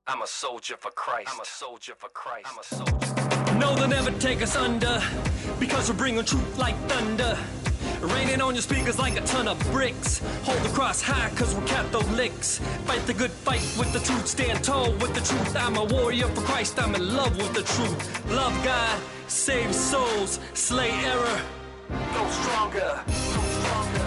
I'm a soldier for Christ. I'm a soldier for Christ. I'm a soldier. No, they'll never take us under, because we're bringing truth like thunder. Raining on your speakers like a ton of bricks. Hold the cross high, cause we're Catholics. Fight the good fight with the truth. Stand tall with the truth. I'm a warrior for Christ. I'm in love with the truth. Love God, save souls, slay error. Go stronger. Go stronger.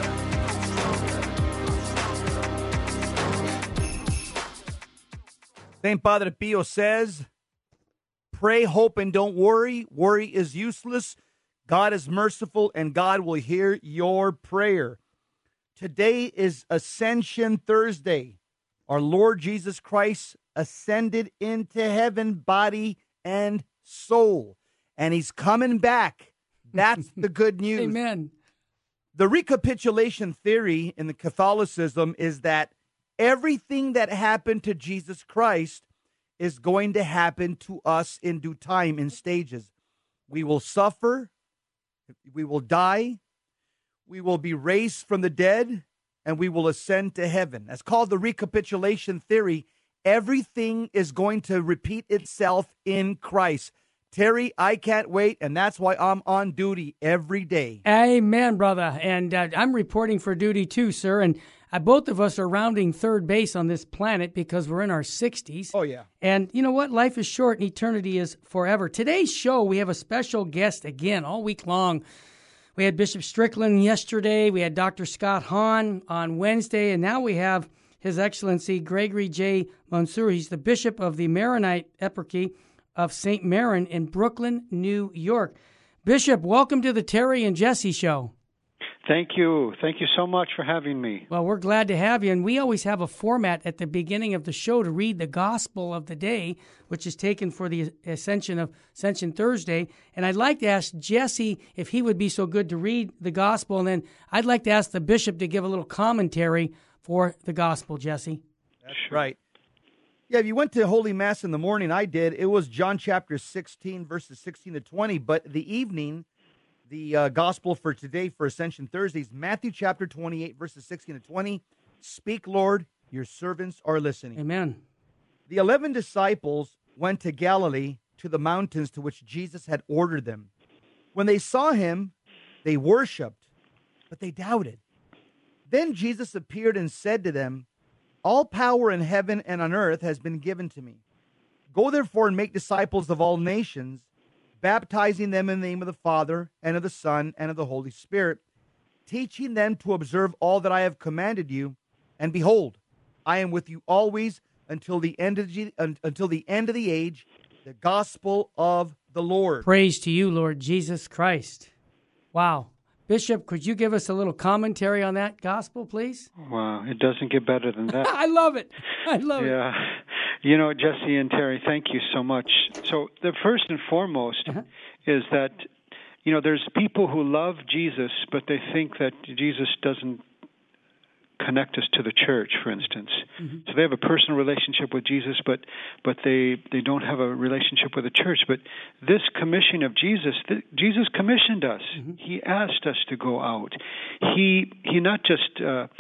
St. Padre Pio says, pray, hope, and don't worry. Worry is useless. God is merciful, and God will hear your prayer. Today is Ascension Thursday. Our Lord Jesus Christ ascended into heaven, body and soul, and he's coming back. That's the good news. Amen. The recapitulation theory in the Catholicism is that everything that happened to Jesus Christ is going to happen to us in due time, in stages. We will suffer. We will die, we will be raised from the dead, and we will ascend to heaven. That's called the recapitulation theory. Everything is going to repeat itself in Christ. Terry, I can't wait, and that's why I'm on duty every day. Amen, brother. And I'm reporting for duty too, sir. And both of us are rounding third base on this planet because we're in our 60s. Oh, yeah. And you know what? Life is short and eternity is forever. Today's show, we have a special guest again all week long. We had Bishop Strickland yesterday. We had Dr. Scott Hahn on Wednesday. And now we have His Excellency Gregory J. Mansour. He's the Bishop of the Maronite Eparchy of St. Maron in Brooklyn, New York. Bishop, welcome to the Terry and Jesse Show. Thank you. Thank you so much for having me. Well, we're glad to have you. And we always have a format at the beginning of the show to read the gospel of the day, which is taken for the Ascension Thursday. And I'd like to ask Jesse if he would be so good to read the gospel. And then I'd like to ask the bishop to give a little commentary for the gospel, Jesse. That's right. Yeah, if you went to Holy Mass in the morning, I did. It was John chapter 16, verses 16 to 20. But the evening, the gospel for today, for Ascension Thursday, is Matthew chapter 28, verses 16 to 20. Speak, Lord, your servants are listening. Amen. The 11 disciples went to Galilee, to the mountains to which Jesus had ordered them. When they saw him, they worshipped, but they doubted. Then Jesus appeared and said to them, all power in heaven and on earth has been given to me. Go therefore and make disciples of all nations, baptizing them in the name of the Father, and of the Son, and of the Holy Spirit, teaching them to observe all that I have commanded you. And behold, I am with you always until the end of the age, the gospel of the Lord. Praise to you, Lord Jesus Christ. Wow. Bishop, could you give us a little commentary on that gospel, please? Wow, it doesn't get better than that. I love it. I love it. Yeah. You know, Jesse and Terry, thank you so much. So the first and foremost is that, you know, there's people who love Jesus, but they think that Jesus doesn't connect us to the church, for instance. Mm-hmm. So they have a personal relationship with Jesus, but they don't have a relationship with the church. But this commission of Jesus, Jesus commissioned us. Mm-hmm. He asked us to go out. He not just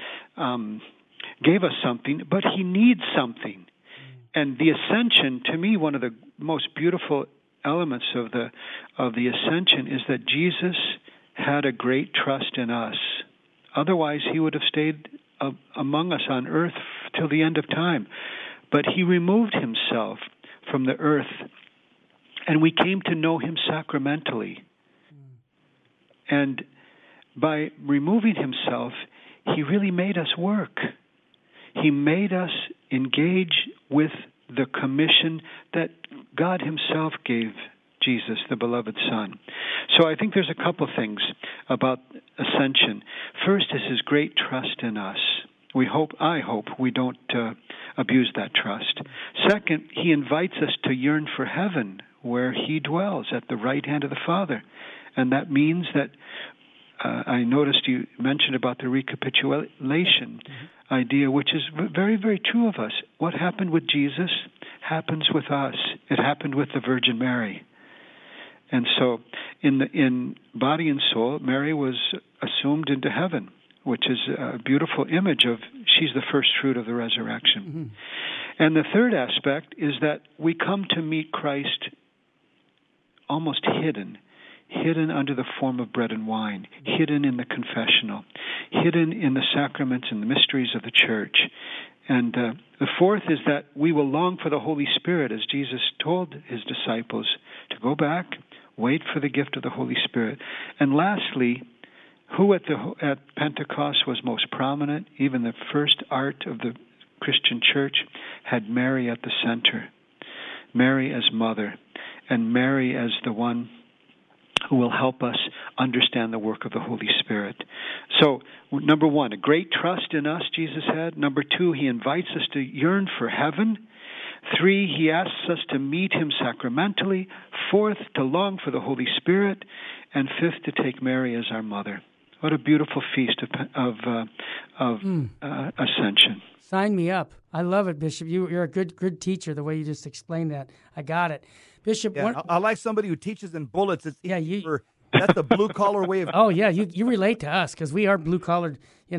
gave us something, but he needs something. And the ascension, to me, one of the most beautiful elements of the ascension is that Jesus had a great trust in us. Otherwise, he would have stayed among us on earth till the end of time. But he removed himself from the earth, and we came to know him sacramentally. And by removing himself, he really made us work. He made us engage with the commission that God himself gave Jesus, the beloved Son. So I think there's a couple things about ascension. First is his great trust in us. I hope we don't abuse that trust. Second, he invites us to yearn for heaven, where he dwells at the right hand of the Father. And that means that I noticed you mentioned about the recapitulation idea, which is very, very true of us. What happened with Jesus happens with us. It happened with the Virgin Mary. And so in body and soul, Mary was assumed into heaven, which is a beautiful image of she's the first fruit of the resurrection. Mm-hmm. And the third aspect is that we come to meet Christ almost hidden under the form of bread and wine, hidden in the confessional, hidden in the sacraments and the mysteries of the church. And the fourth is that we will long for the Holy Spirit, as Jesus told his disciples, to go back, wait for the gift of the Holy Spirit. And lastly, who at Pentecost was most prominent? Even the first art of the Christian church had Mary at the center. Mary as mother, and Mary as the one who will help us understand the work of the Holy Spirit. So, number one, a great trust in us Jesus had. Number two, he invites us to yearn for heaven. Three, he asks us to meet him sacramentally. Fourth, to long for the Holy Spirit. And fifth, to take Mary as our mother. What a beautiful feast of Ascension. Sign me up. I love it, Bishop. You're a good teacher, the way you just explained that. I got it. Bishop, I like somebody who teaches in bullets. That's the blue collar way of. Oh yeah, you relate to us because we are blue collared,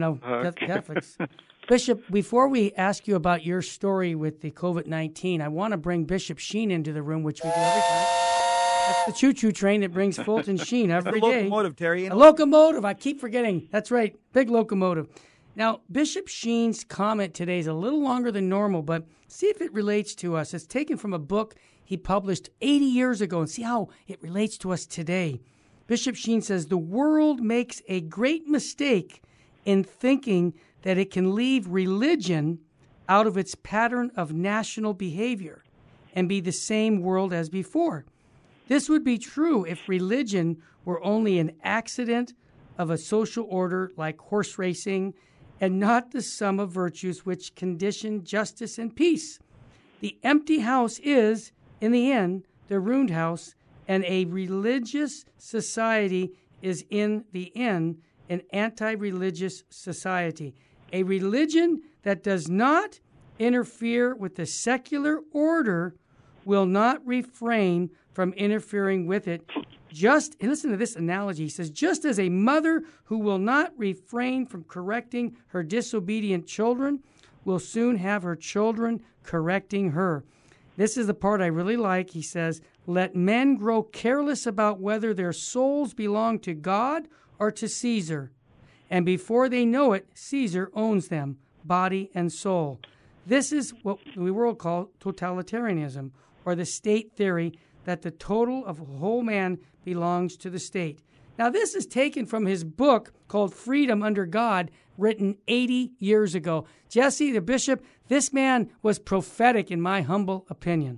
Catholics. Bishop, before we ask you about your story with the COVID-19, I want to bring Bishop Sheen into the room, which we do every time. That's the choo-choo train that brings Fulton Sheen every day. Locomotive, Terry. A locomotive. I keep forgetting. That's right, big locomotive. Now, Bishop Sheen's comment today is a little longer than normal, but see if it relates to us. It's taken from a book he published 80 years ago, and see how it relates to us today. Bishop Sheen says, the world makes a great mistake in thinking that it can leave religion out of its pattern of national behavior and be the same world as before. This would be true if religion were only an accident of a social order like horse racing and not the sum of virtues which condition justice and peace. The empty house is, in the end, the ruined house, and a religious society is, in the end, an anti-religious society. A religion that does not interfere with the secular order will not refrain from interfering with it. And listen to this analogy. He says, just as a mother who will not refrain from correcting her disobedient children will soon have her children correcting her. This is the part I really like. He says, let men grow careless about whether their souls belong to God or to Caesar. And before they know it, Caesar owns them, body and soul. This is what the world calls totalitarianism, or the state theory that the total of a whole man belongs to the state. Now, this is taken from his book called Freedom Under God, written 80 years ago. Jesse, the bishop, this man was prophetic in my humble opinion.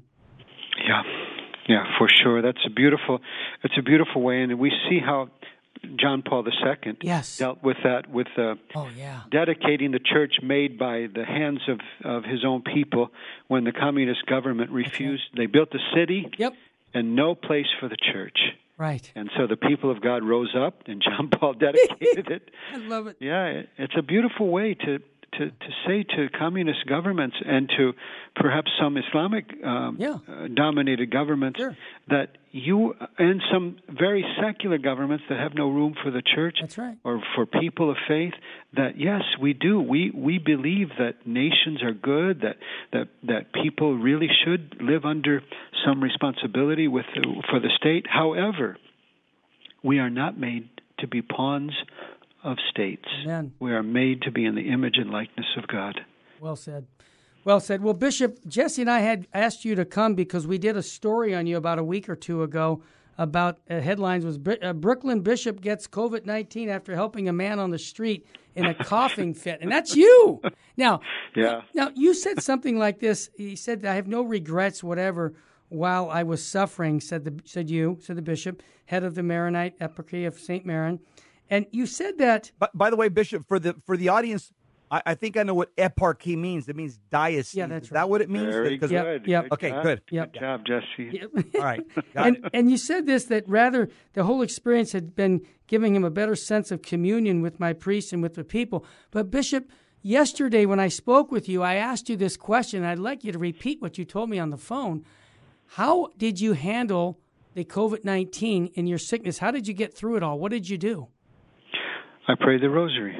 Yeah, for sure. It's a beautiful way, and we see how John Paul II dealt with that, with dedicating the church made by the hands of his own people when the communist government refused. Right. They built a city and no place for the church. Right. And so the people of God rose up, and John Paul dedicated it. I love it. Yeah, it's a beautiful way to say to communist governments and to perhaps some Islamic dominated governments that you, and some very secular governments that have no room for the church or for people of faith, that yes, we do. We believe that nations are good, that people really should live under some responsibility for the state. However, we are not made to be pawns of states. Amen. We are made to be in the image and likeness of God. Well said. Well said. Well, Bishop, Jesse and I had asked you to come because we did a story on you about a week or two ago about headlines was Brooklyn Bishop gets COVID-19 after helping a man on the street in a coughing fit. And that's you. Now, you said something like this. He said, I have no regrets, whatever, while I was suffering, said the bishop, head of the Maronite Eparchy of St. Maron. And you said that. By the way, Bishop, for the audience, I think I know what eparchy means. It means diocese. Yeah, that's Is that what it means? Very good. Yep. Okay, good. Good job, Jesse. All right. And you said this, that rather the whole experience had been giving him a better sense of communion with my priest and with the people. But Bishop, yesterday when I spoke with you, I asked you this question. I'd like you to repeat what you told me on the phone. How did you handle the COVID-19 in your sickness? How did you get through it all? What did you do? I prayed the rosary.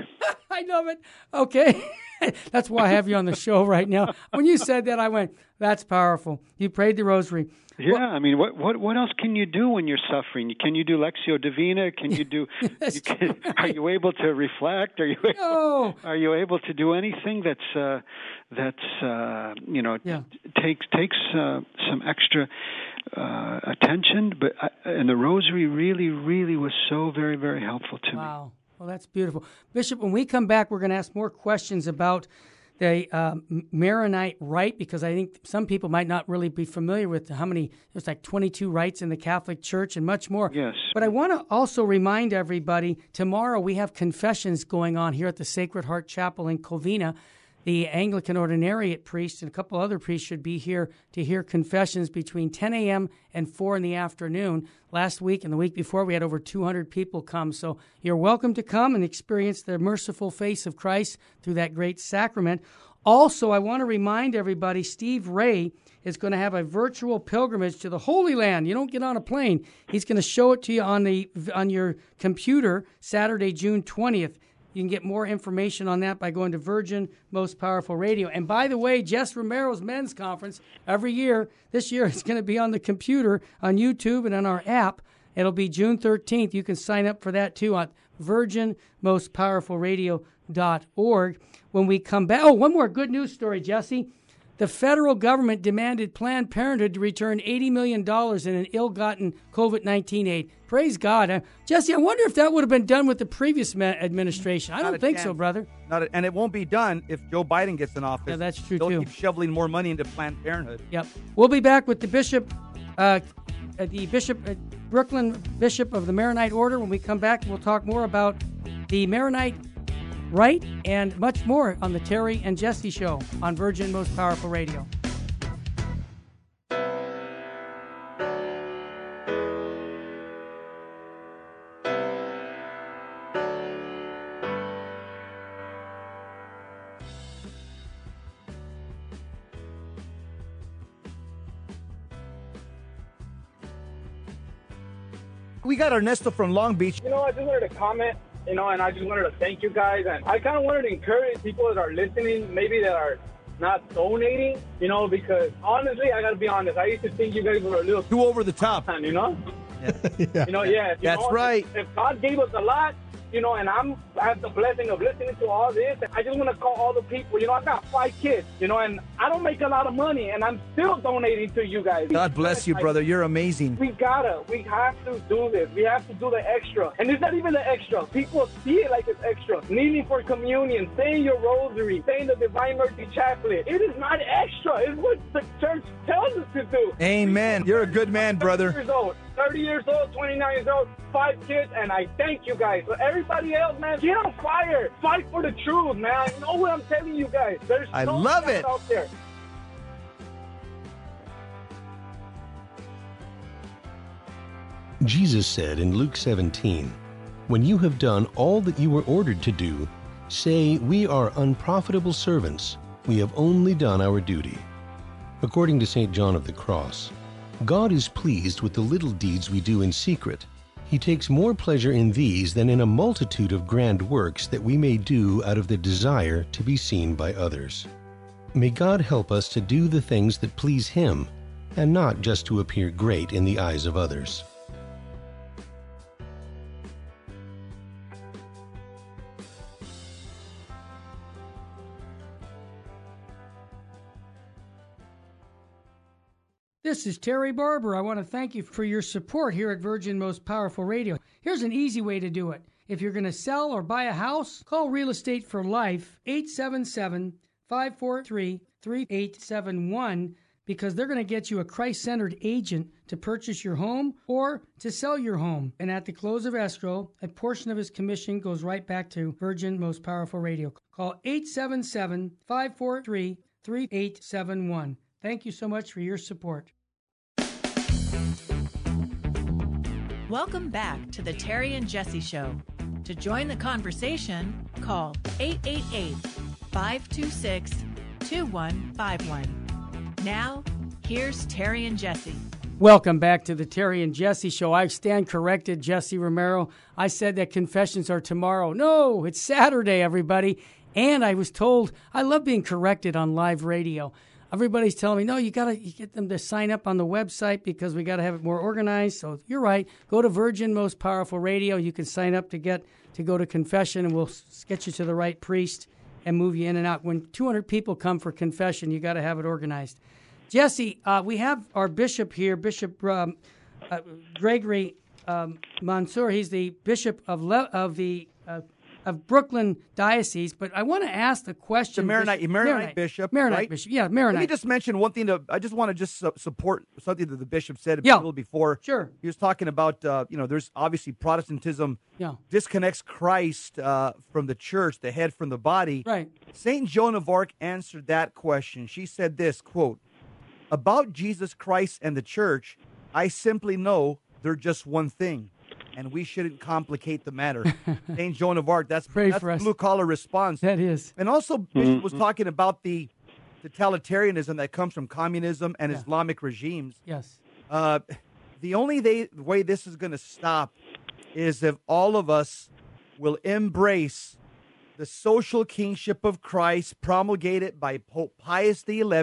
I know it. Okay. That's why I have you on the show right now. When you said that, I went, that's powerful. You prayed the rosary. Yeah, well, I mean, what else can you do when you're suffering? Can you do Lectio Divina? Can you do? Are you able to reflect? Are you able to do anything that's takes some extra attention? But and the rosary really, really was so very, very helpful to me. Wow. Well, that's beautiful. Bishop, when we come back, we're going to ask more questions about the Maronite rite, because I think some people might not really be familiar with how many, there's like 22 rites in the Catholic Church and much more. Yes. But I want to also remind everybody, tomorrow we have confessions going on here at the Sacred Heart Chapel in Covina. The Anglican Ordinariate priest and a couple other priests should be here to hear confessions between 10 a.m. and 4 in the afternoon. Last week and the week before, we had over 200 people come. So you're welcome to come and experience the merciful face of Christ through that great sacrament. Also, I want to remind everybody, Steve Ray is going to have a virtual pilgrimage to the Holy Land. You don't get on a plane. He's going to show it to you on your computer Saturday, June 20th. You can get more information on that by going to Virgin Most Powerful Radio. And by the way, Jess Romero's men's conference, every year, this year it's going to be on the computer, on YouTube, and on our app. It'll be June 13th. You can sign up for that too on virginmostpowerfulradio.org. When we come back, one more good news story, Jesse. The federal government demanded Planned Parenthood to return $80 million in an ill-gotten COVID-19 aid. Praise God. Jesse, I wonder if that would have been done with the previous administration. I don't think so, brother. And it won't be done if Joe Biden gets in office. Yeah, that's true, They'll too. keep shoveling more money into Planned Parenthood. Yep. We'll be back with the Brooklyn Bishop of the Maronite Order. When we come back, we'll talk more about the Maronite Rite and much more on the Terry and Jesse Show on Virgin Most Powerful Radio. We got Ernesto from Long Beach. I just wanted to comment, and I just wanted to thank you guys. And I kind of wanted to encourage people that are listening, maybe that are not donating, because honestly, I got to be honest. I used to think you guys were a little too over the top. Yeah. That's right. If God gave us a lot, and I have the blessing of listening to all this, I just want to call all the people. I got 5 kids, and I don't make a lot of money, and I'm still donating to you guys. God bless you, brother. You're amazing. We have to do this. We have to do the extra. And it's not even the extra. People see it like it's extra. Kneeling for communion, saying your rosary, saying the Divine Mercy Chaplet. It is not extra. It's what the church tells us to do. Amen. You're a good man, brother. 30 years old, 29 years old, 5 kids, and I thank you guys. But everybody else, man, get on fire. Fight for the truth, man. You know what I'm telling you guys. There's I love it. Out there. Jesus said in Luke 17, "When you have done all that you were ordered to do, say, 'We are unprofitable servants. We have only done our duty.'" According to St. John of the Cross, God is pleased with the little deeds we do in secret. He takes more pleasure in these than in a multitude of grand works that we may do out of the desire to be seen by others. May God help us to do the things that please Him, and not just to appear great in the eyes of others. This is Terry Barber. I want to thank you for your support here at Virgin Most Powerful Radio. Here's an easy way to do it. If you're going to sell or buy a house, call Real Estate for Life, 877-543-3871, because they're going to get you a Christ-centered agent to purchase your home or to sell your home. And at the close of escrow, a portion of his commission goes right back to Virgin Most Powerful Radio. Call 877-543-3871. Thank you so much for your support. Welcome back to the Terry and Jesse Show. To join the conversation, call 888-526-2151. Now, here's Terry and Jesse. Welcome back to the Terry and Jesse Show. I stand corrected, Jesse Romero. I said that confessions are tomorrow. No, it's Saturday, everybody. And I was told, I love being corrected on live radio. Everybody's telling me, no, you get them to sign up on the website because we got to have it more organized. So you're right. Go to Virgin Most Powerful Radio. You can sign up to go to confession, and we'll get you to the right priest and move you in and out. When 200 people come for confession, you got to have it organized. Jesse, we have our bishop here, Bishop Gregory Mansour. He's the bishop of Brooklyn Diocese. But I want to ask the question. The Maronite bishop. Maronite right? bishop. Yeah, Maronite. Let me just mention one thing. I just want to support something that the bishop said a little before. Sure. He was talking about, there's obviously Protestantism disconnects Christ from the church, the head from the body. Right. St. Joan of Arc answered that question. She said this, quote, "About Jesus Christ and the church, I simply know they're just one thing, and we shouldn't complicate the matter." St. Joan of Arc, that's blue-collar response. That is. And also, Bishop was talking about the totalitarianism that comes from communism and Islamic regimes. Yes. The only way this is going to stop is if all of us will embrace the social kingship of Christ promulgated by Pope Pius XI in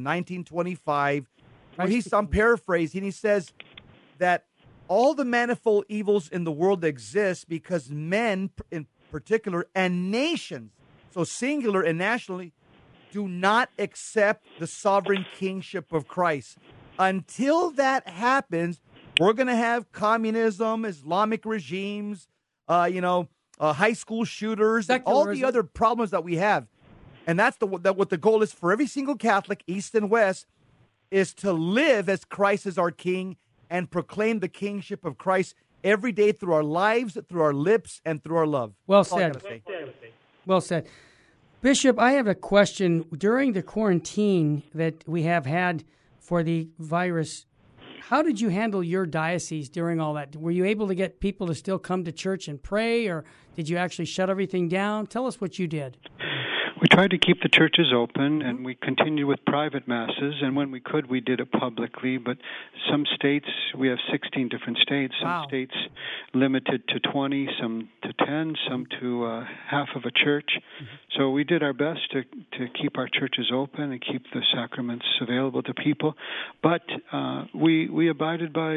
1925. I'm paraphrasing. He says that all the manifold evils in the world exist because men, in particular, and nations, so singular and nationally, do not accept the sovereign kingship of Christ. Until that happens, we're going to have communism, Islamic regimes, high school shooters, and all the other problems that we have. And that's what the goal is for every single Catholic, East and West, is to live as Christ is our King and proclaim the kingship of Christ every day through our lives, through our lips, and through our love. Well said. Well said. Bishop, I have a question. During the quarantine that we have had for the virus, how did you handle your diocese during all that? Were you able to get people to still come to church and pray, or did you actually shut everything down? Tell us what you did. We tried to keep the churches open, and we continued with private masses, and when we could, we did it publicly. But some states, we have 16 different states. Some states limited to 20, some to 10, some to half of a church. So we did our best to keep our churches open and keep the sacraments available to people. But we abided by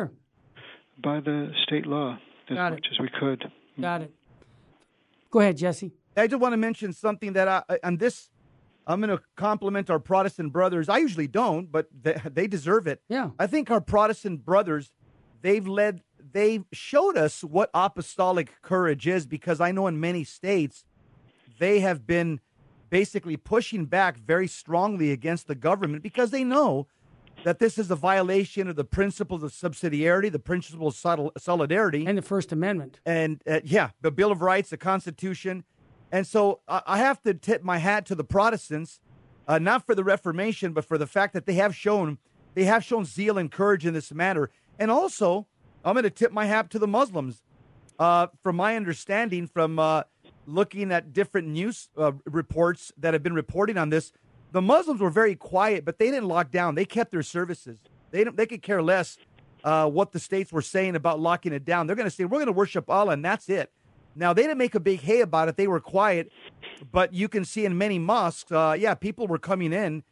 the state law as much as we could. Got it. Go ahead, Jesse. I just want to mention something that I'm going to compliment our Protestant brothers. I usually don't, but they deserve it. Yeah. I think our Protestant brothers, they've showed us what apostolic courage is, because I know in many states they have been basically pushing back very strongly against the government because they know that this is a violation of the principles of subsidiarity, the principles of solidarity. And the First Amendment. And, the Bill of Rights, the Constitution. And so I have to tip my hat to the Protestants, not for the Reformation, but for the fact that they have shown zeal and courage in this matter. And also, I'm going to tip my hat to the Muslims. From my understanding, from looking at different news reports that have been reporting on this, the Muslims were very quiet, but they didn't lock down. They kept their services. They could care less what the states were saying about locking it down. They're going to say, we're going to worship Allah, and that's it. Now, they didn't make a big hay about it. They were quiet, but you can see in many mosques, people were coming in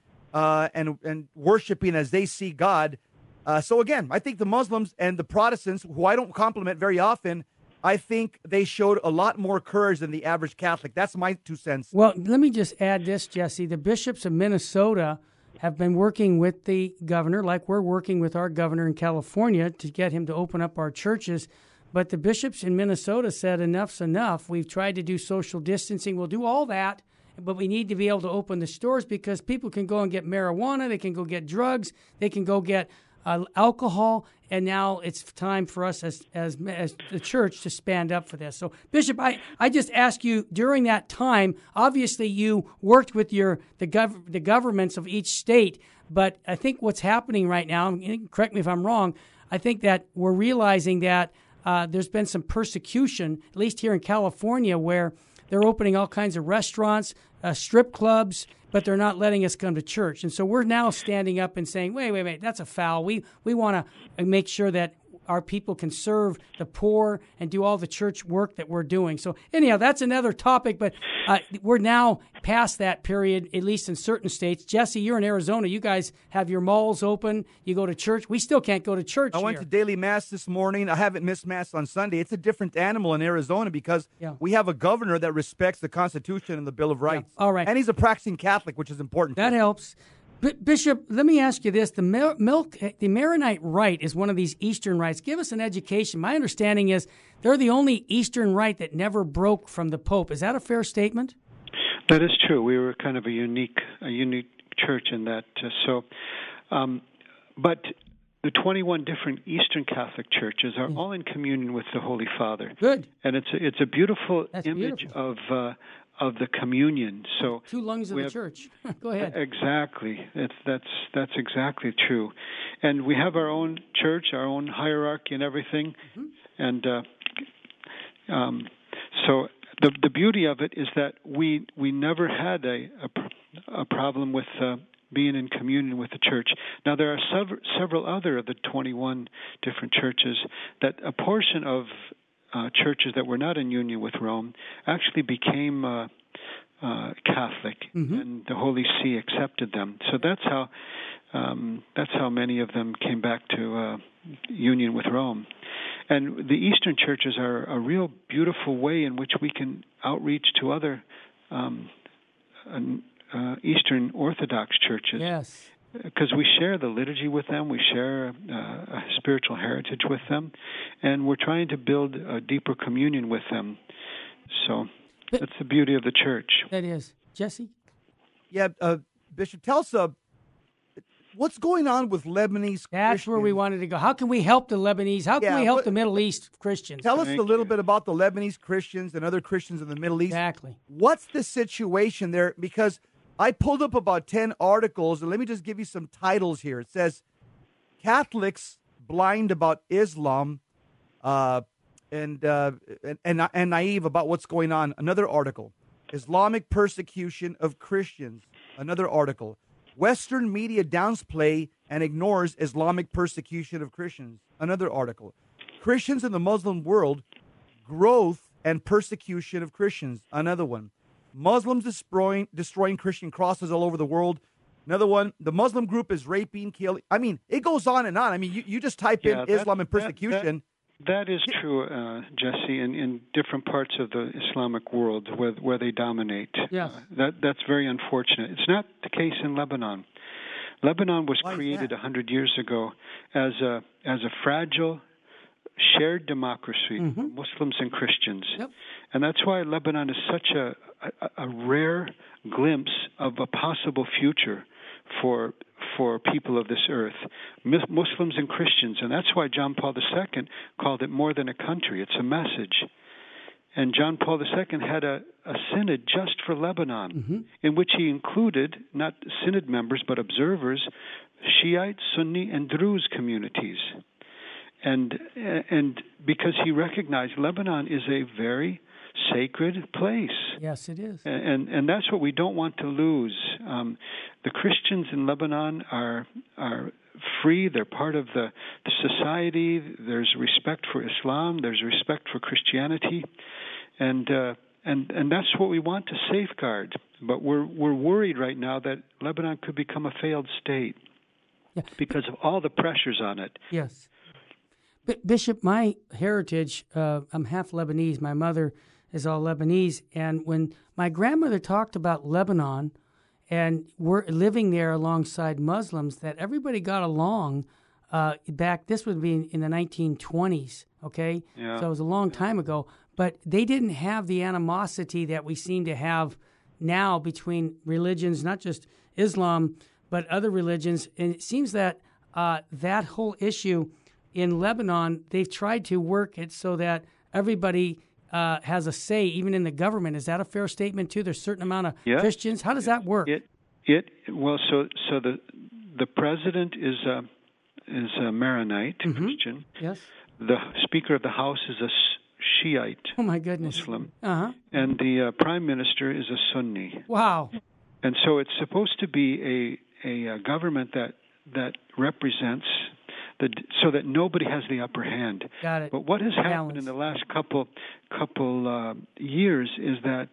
and worshiping as they see God. So again, I think the Muslims and the Protestants, who I don't compliment very often, I think they showed a lot more courage than the average Catholic. That's my 2 cents. Well, let me just add this, Jesse. The bishops of Minnesota have been working with the governor, like we're working with our governor in California, to get him to open up our churches. But the bishops in Minnesota said enough's enough. We've tried to do social distancing. We'll do all that, but we need to be able to open the stores because people can go and get marijuana. They can go get drugs. They can go get alcohol. And now it's time for us as the church to stand up for this. So, Bishop, I just ask you, during that time, obviously you worked with the governments of each state, but I think what's happening right now, correct me if I'm wrong, I think that we're realizing that there's been some persecution, at least here in California, where they're opening all kinds of restaurants, strip clubs, but they're not letting us come to church. And so we're now standing up and saying, wait, that's a foul. We want to make sure that our people can serve the poor and do all the church work that we're doing. So anyhow, that's another topic, but we're now past that period, at least in certain states. Jesse, you're in Arizona. You guys have your malls open. You go to church. We still can't go to church I went to daily mass this morning. I haven't missed mass on Sunday. It's a different animal in Arizona because we have a governor that respects the Constitution and the Bill of Rights. All right. And he's a practicing Catholic, which is important. That helps. Bishop, let me ask you this. The Maronite Rite is one of these Eastern rites. Give us an education. My understanding is they're the only Eastern rite that never broke from the Pope. Is that a fair statement? That is true. We were kind of a unique church in that. But the 21 different Eastern Catholic churches are all in communion with the Holy Father. Good. And it's a beautiful image of the communion. So two lungs of the church. Go ahead. Exactly. That's exactly true. And we have our own church, our own hierarchy and everything. And so the beauty of it is that we never had a problem with being in communion with the church. Now, there are several other of the 21 different churches that a portion of churches that were not in union with Rome actually became Catholic, and the Holy See accepted them. So that's how many of them came back to union with Rome. And the Eastern churches are a real beautiful way in which we can outreach to other Eastern Orthodox churches. Yes. Because we share the liturgy with them, we share a spiritual heritage with them, and we're trying to build a deeper communion with them. So that's the beauty of the church. That is. Jesse? Yeah, Bishop, tell us what's going on with Lebanese That's Christians? where we wanted to go. How can we help the Lebanese? How can we help the Middle East Christians? Tell us a little bit about the Lebanese Christians and other Christians in the Middle East. Exactly. What's the situation there? Because I pulled up about 10 articles, and let me just give you some titles here. It says, Catholics blind about Islam and naive about what's going on. Another article. Islamic persecution of Christians. Another article. Western media downplay and ignores Islamic persecution of Christians. Another article. Christians in the Muslim world, growth and persecution of Christians. Another one. Muslims destroying Christian crosses all over the world. Another one, the Muslim group is raping, killing. I mean, it goes on and on. I mean, you just type in Islam and persecution. That is true, Jesse, in different parts of the Islamic world where they dominate. Yes. That's very unfortunate. It's not the case in Lebanon. Lebanon was created 100 years ago as a fragile, shared democracy, Muslims and Christians. Yep. And that's why Lebanon is such a rare glimpse of a possible future for people of this earth, Muslims and Christians. And that's why John Paul II called it more than a country. It's a message. And John Paul II had a synod just for Lebanon, in which he included not synod members but observers, Shiite, Sunni, and Druze communities. And because he recognized Lebanon is a very sacred place. Yes, it is. And that's what we don't want to lose. The Christians in Lebanon are free. They're part of the society. There's respect for Islam. There's respect for Christianity. And that's what we want to safeguard. But we're worried right now that Lebanon could become a failed state because of all the pressures on it. Yes. Bishop, my heritage, I'm half Lebanese. My mother is all Lebanese. And when my grandmother talked about Lebanon and we're living there alongside Muslims, that everybody got along back, this would be in the 1920s, okay? Yeah. So it was a long time ago. But they didn't have the animosity that we seem to have now between religions, not just Islam, but other religions. And it seems that that whole issue in Lebanon, they've tried to work it so that everybody has a say, even in the government. Is that a fair statement too? There's a certain amount of Christians. How does that work? So the president is a Maronite Christian. Yes. The Speaker of the House is Shiite Oh, my goodness. Muslim, Uh-huh. and the prime minister is a Sunni. Wow. And so it's supposed to be a government that represents so that nobody has the upper hand. Got it. But what has happened Balance. in the last couple years is that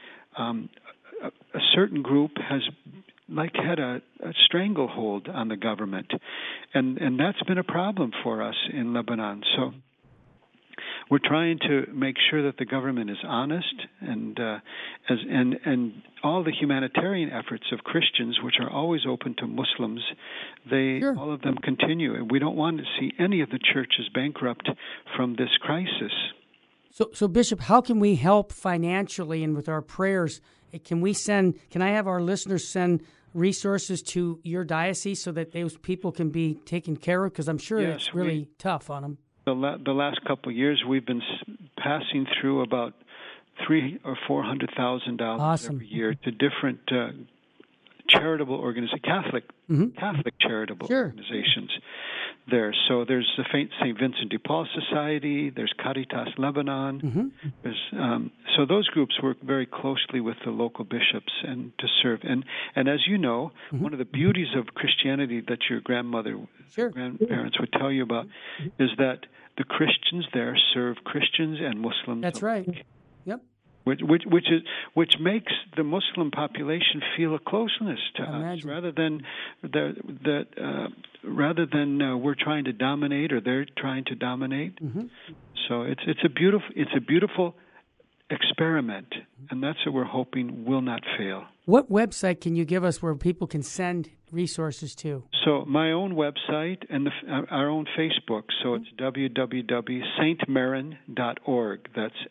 a certain group has had a stranglehold on the government, and that's been a problem for us in Lebanon. So we're trying to make sure that the government is honest, and all the humanitarian efforts of Christians, which are always open to Muslims, all of them continue. And we don't want to see any of the churches bankrupt from this crisis. So Bishop, how can we help financially and with our prayers? Can I have our listeners send resources to your diocese so that those people can be taken care of? Because I'm sure it's really tough on them. The last couple of years, we've been passing through about $300,000 or $400,000 every year to different charitable organizations, Catholic charitable organizations there. So there's the St. Vincent de Paul Society, there's Caritas Lebanon. There's so those groups work very closely with the local bishops and to serve. And as you know, one of the beauties of Christianity that your grandparents would tell you about is that the Christians there serve Christians and Muslims. That's right. Yep. Which makes the Muslim population feel a closeness to us, rather than we're trying to dominate or they're trying to dominate. So it's a beautiful experiment, and that's what we're hoping will not fail. What website can you give us where people can send resources to? So my own website and our own Facebook. So it's www.stmaron.org. That's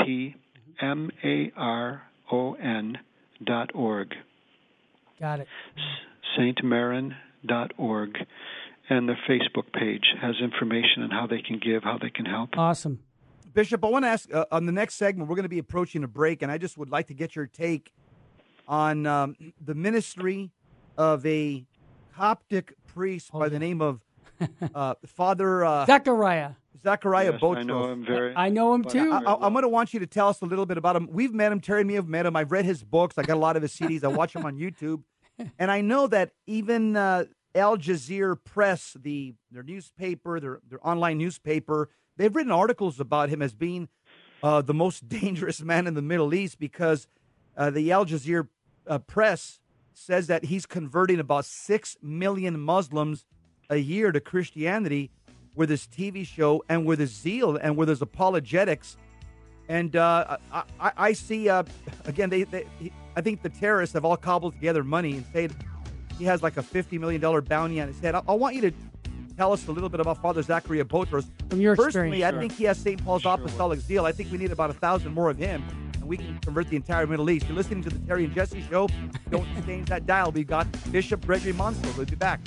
STMARON.org. Got it. stmaron.org. And the Facebook page has information on how they can give, how they can help. Awesome. Bishop, I want to ask, on the next segment, we're going to be approaching a break, and I just would like to get your take on the ministry of a Coptic priest by the name of Father Zachariah. Zachariah Botros. I know him I know him too. I'm going to want you to tell us a little bit about him. We've met him. Terry and me have met him. I've read his books. I got a lot of his CDs. I watch him on YouTube. And I know that even Al Jazeera Press, their newspaper, their online newspaper, they've written articles about him as being the most dangerous man in the Middle East because the Al Jazeera Press says that he's converting about 6 million Muslims a year to Christianity with his TV show and with his zeal and with his apologetics. And I see, again, I think the terrorists have all cobbled together money and said he has like a $50 million bounty on his head. I want you to tell us a little bit about Father Zachariah Botros. From your Personally, experience, I think he has St. Paul's apostolic zeal. I think we need about 1,000 more of him, and we can convert the entire Middle East. You're listening to the Terry and Jesse Show. Don't change that dial. We've got Bishop Gregory Monsell. We'll be back.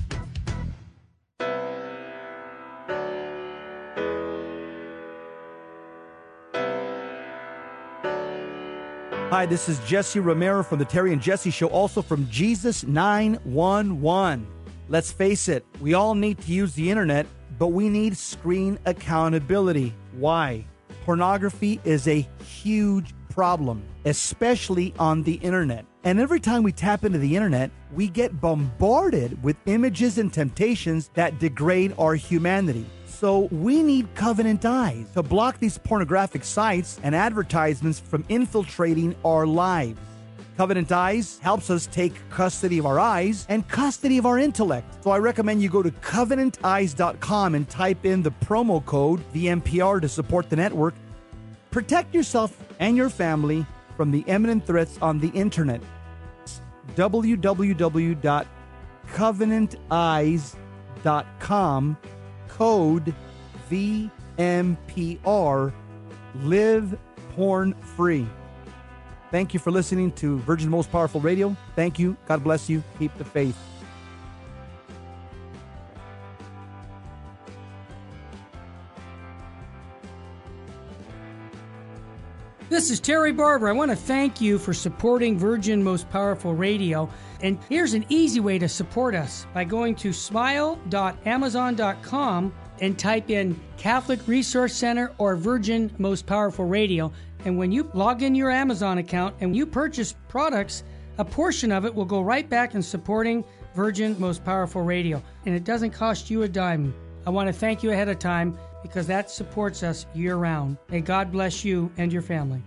Hi, this is Jesse Romero from the Terry and Jesse Show, also from Jesus 911. Let's face it, we all need to use the internet, but we need screen accountability. Why? Pornography is a huge problem, especially on the internet. And every time we tap into the internet, we get bombarded with images and temptations that degrade our humanity. So we need Covenant Eyes to block these pornographic sites and advertisements from infiltrating our lives. Covenant Eyes helps us take custody of our eyes and custody of our intellect. So I recommend you go to covenanteyes.com and type in the promo code VMPR to support the network. Protect yourself and your family from the imminent threats on the internet. www.covenanteyes.com, code VMPR, live porn free. Thank you for listening to Virgin Most Powerful Radio. Thank you. God bless you. Keep the faith. This is Terry Barber. I want to thank you for supporting Virgin Most Powerful Radio. And here's an easy way to support us by going to smile.amazon.com and type in Catholic Resource Center or Virgin Most Powerful Radio. And when you log in your Amazon account and you purchase products, a portion of it will go right back in supporting Virgin Most Powerful Radio. And it doesn't cost you a dime. I want to thank you ahead of time because that supports us year-round. May God bless you and your family.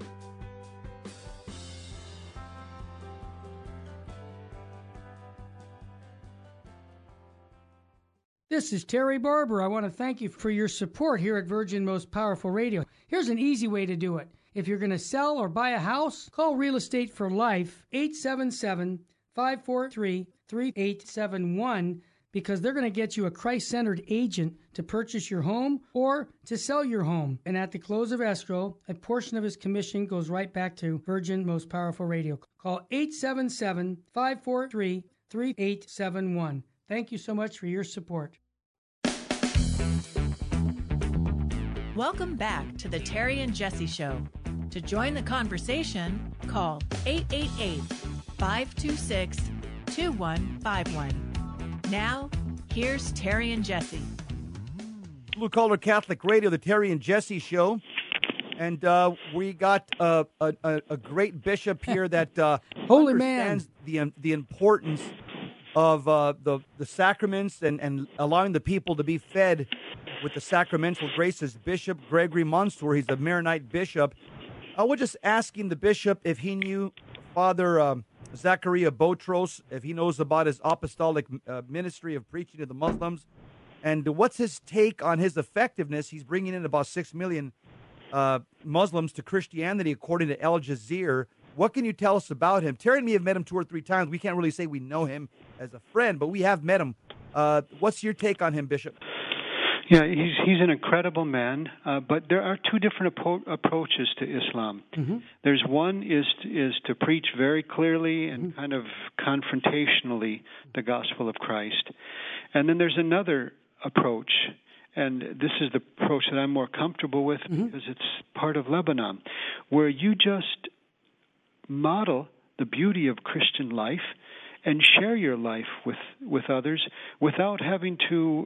This is Terry Barber. I want to thank you for your support here at Virgin Most Powerful Radio. Here's an easy way to do it. If you're going to sell or buy a house, call Real Estate for Life, 877-543-3871, because they're going to get you a Christ-centered agent to purchase your home or to sell your home. And at the close of escrow, a portion of his commission goes right back to Virgin Most Powerful Radio. Call 877-543-3871. Thank you so much for your support. Welcome back to the Terry and Jesse Show. To join the conversation, call 888-526-2151. Now, here's Terry and Jesse. Blue Collar Catholic Radio, the Terry and Jesse Show. And we got a great bishop here that Holy understands the importance of the sacraments and allowing the people to be fed with the sacramental graces. Bishop Gregory Mansour, he's a Maronite bishop. I was just asking the bishop if he knew Father Zachariah Botros, if he knows about his apostolic ministry of preaching to the Muslims, and what's his take on his effectiveness. He's bringing in about 6 million Muslims to Christianity, according to Al Jazeera. What can you tell us about him? Terry and me have met him 2 or 3 times. We can't really say we know him as a friend, but we have met him. What's your take on him, Bishop? Yeah, he's an incredible man, but there are 2 different approaches to Islam. Mm-hmm. There's one is to preach very clearly and kind of confrontationally the gospel of Christ. And then there's another approach, and this is the approach that I'm more comfortable with because it's part of Lebanon, where you just model the beauty of Christian life and share your life with others without having to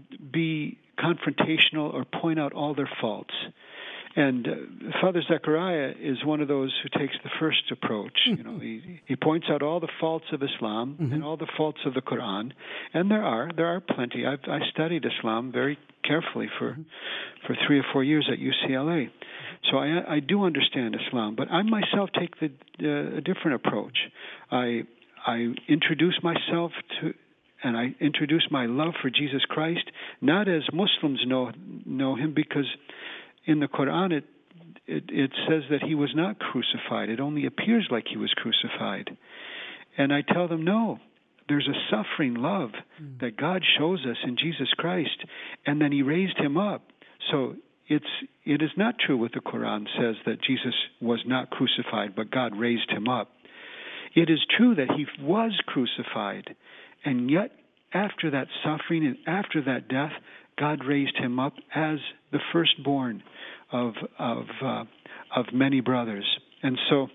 be confrontational or point out all their faults. And Father Zechariah is one of those who takes the first approach. You know, he points out all the faults of Islam and all the faults of the Quran, and there are plenty. I studied Islam very carefully for 3 or 4 years at UCLA, so I do understand Islam. But I myself take a different approach. I introduce myself to, and I introduce my love for Jesus Christ, not as Muslims know him, because in the Quran it says that he was not crucified. It only appears like he was crucified. And I tell them, no, there's a suffering love that God shows us in Jesus Christ, and then he raised him up. So it is not true what the Quran says, that Jesus was not crucified, but God raised him up. It is true that he was crucified, and yet after that suffering and after that death, God raised him up as the firstborn of many brothers. And so,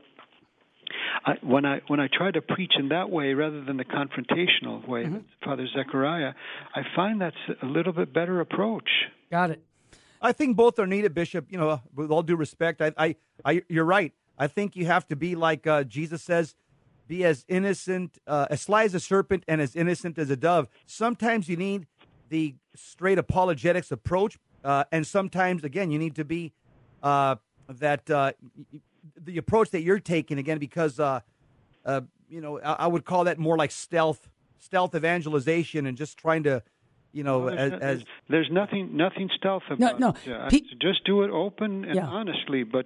when I try to preach in that way rather than the confrontational way, Father Zechariah, I find that's a little bit better approach. Got it. I think both are needed, Bishop. You know, with all due respect, you're right. I think you have to be like Jesus says, be as innocent, as sly as a serpent and as innocent as a dove. Sometimes you need the straight apologetics approach, and sometimes, again, you need to be the approach that you're taking, again, because, I would call that more like stealth evangelization and just trying to, there's nothing stealth about it. Just do it open and honestly. But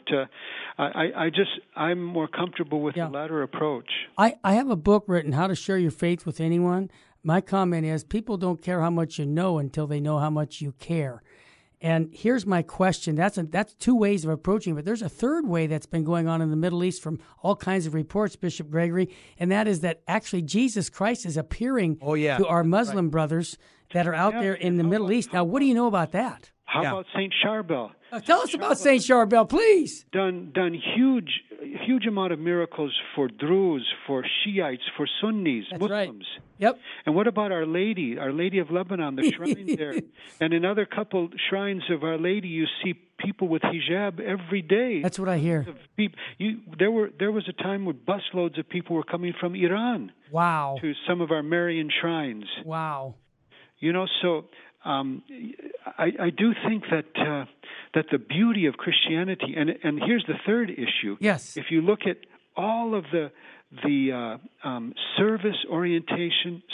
I'm more comfortable with the latter approach. I have a book written, How to Share Your Faith with Anyone. My comment is, people don't care how much you know until they know how much you care. And here's my question. That's 2 ways of approaching it. But there's a third way that's been going on in the Middle East from all kinds of reports, Bishop Gregory, and that is that actually Jesus Christ is appearing to our Muslim brothers that are out there in the Middle East. Now, what do you know about that? How Yeah. about Saint Charbel? Tell us about Saint Charbel, please. Done huge amount of miracles for Druze, for Shiites, for Sunnis, That's Muslims. right. Yep. And what about Our Lady of Lebanon, the shrine there? And in other couple shrines of Our Lady, you see people with hijab every day. That's what I hear. There was a time when busloads of people were coming from Iran Wow. to some of our Marian shrines. Wow. So I do think that the beauty of Christianity, and here's the third issue. Yes. If you look at all of the service orientation,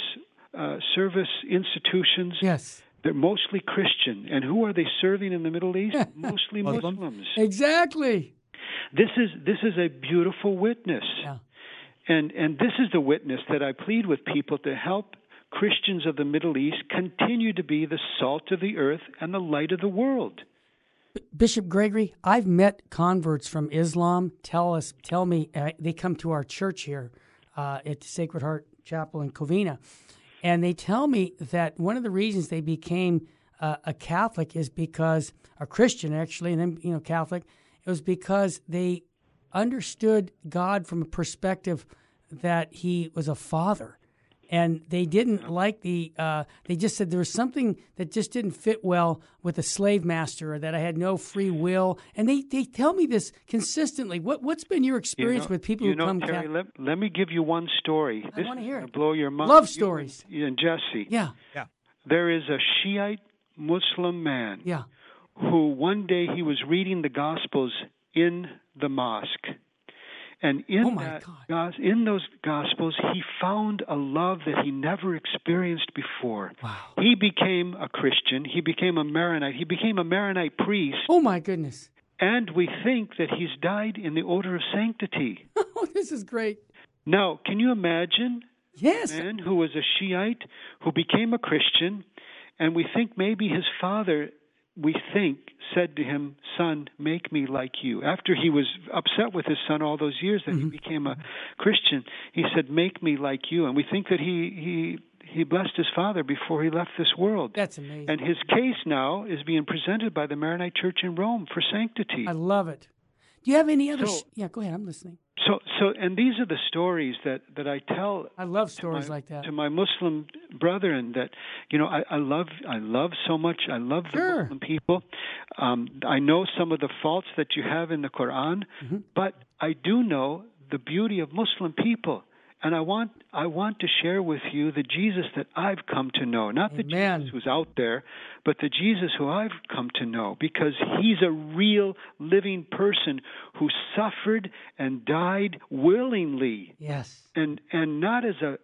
service institutions, Yes. they're mostly Christian. And who are they serving in the Middle East? Mostly Muslims. Exactly. This is a beautiful witness. Yeah. And this is the witness that I plead with people to help Christians of the Middle East continue to be the salt of the earth and the light of the world. Bishop Gregory, I've met converts from Islam. Tell me, they come to our church here at the Sacred Heart Chapel in Covina, and they tell me that one of the reasons they became a Catholic is because, a Christian actually, and then Catholic, it was because they understood God from a perspective that He was a father. And they didn't like they just said there was something that just didn't fit well with a slave master, or that I had no free will. And they tell me this consistently. What's been your experience with people who come? Terry, let me give you one story. I want to hear it. Blow your mind. Love stories. You and Jesse. Yeah. There is a Shiite Muslim man. Yeah. Who one day he was reading the Gospels in the mosque. And in those Gospels, he found a love that he never experienced before. Wow. He became a Christian. He became a Maronite. He became a Maronite priest. Oh, my goodness. And we think that he's died in the order of sanctity. Oh, this is great. Now, can you imagine Yes. a man who was a Shiite, who became a Christian, and we think maybe his father, said to him, "Son, make me like you." After he was upset with his son all those years that he became a Christian, he said, "Make me like you." And we think that he blessed his father before he left this world. That's amazing. And his case now is being presented by the Maronite Church in Rome for sanctity. I love it. Do you have any other? Yeah, go ahead. I'm listening. And these are the stories that I tell. I love stories like that. To my Muslim brethren, that I love so much. I love the Muslim people. I know some of the faults that you have in the Quran, but I do know the beauty of Muslim people. And I want to share with you the Jesus that I've come to know. Not the Jesus who's out there, but the Jesus who I've come to know. Because he's a real living person who suffered and died willingly. Yes. And not as a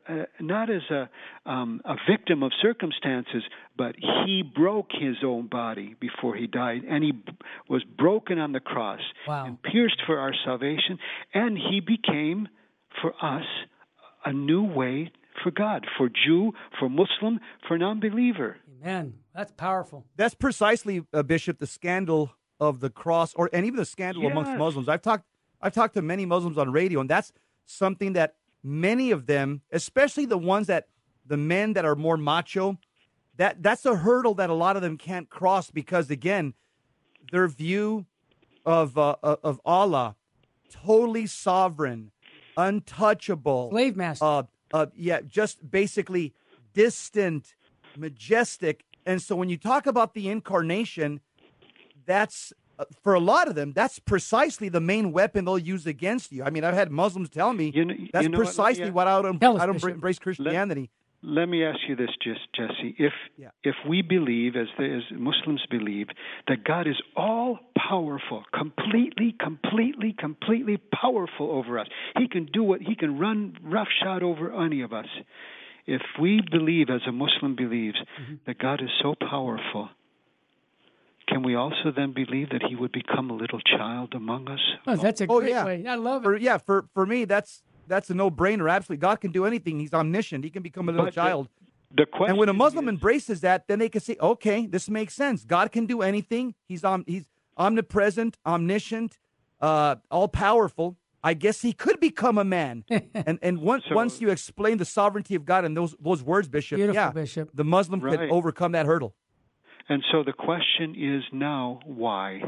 victim of circumstances, but he broke his own body before he died. And he was broken on the cross and pierced for our salvation. And he became, for us, a new way for God, for Jew, for Muslim, for non-believer. Amen. That's powerful. That's precisely, Bishop, the scandal of the cross, and even the scandal amongst Muslims. I've talked to many Muslims on radio, and that's something that many of them, especially the men that are more macho, that's a hurdle that a lot of them can't cross because, again, their view of Allah, totally sovereign, untouchable, slave master. Just basically distant, majestic. And so when you talk about the incarnation, that's for a lot of them, that's precisely the main weapon they'll use against you. I mean, I've had Muslims tell me that's precisely what I don't embrace Christianity. Let me ask you this, Jesse. If we believe, as Muslims believe, that God is all powerful, completely powerful over us, He can run roughshod over any of us. If we believe, as a Muslim believes, that God is so powerful, can we also then believe that He would become a little child among us? Oh, that's a great way. I love it. For me, that's a no-brainer. Absolutely. God can do anything. He's omniscient. He can become a little child. And when a Muslim embraces that, then they can say, okay, this makes sense. God can do anything. He's omnipresent, omniscient, all-powerful. I guess He could become a man. and once you explain the sovereignty of God in those words, Bishop, Beautiful, Bishop. the Muslim could overcome that hurdle. And so the question is now, why?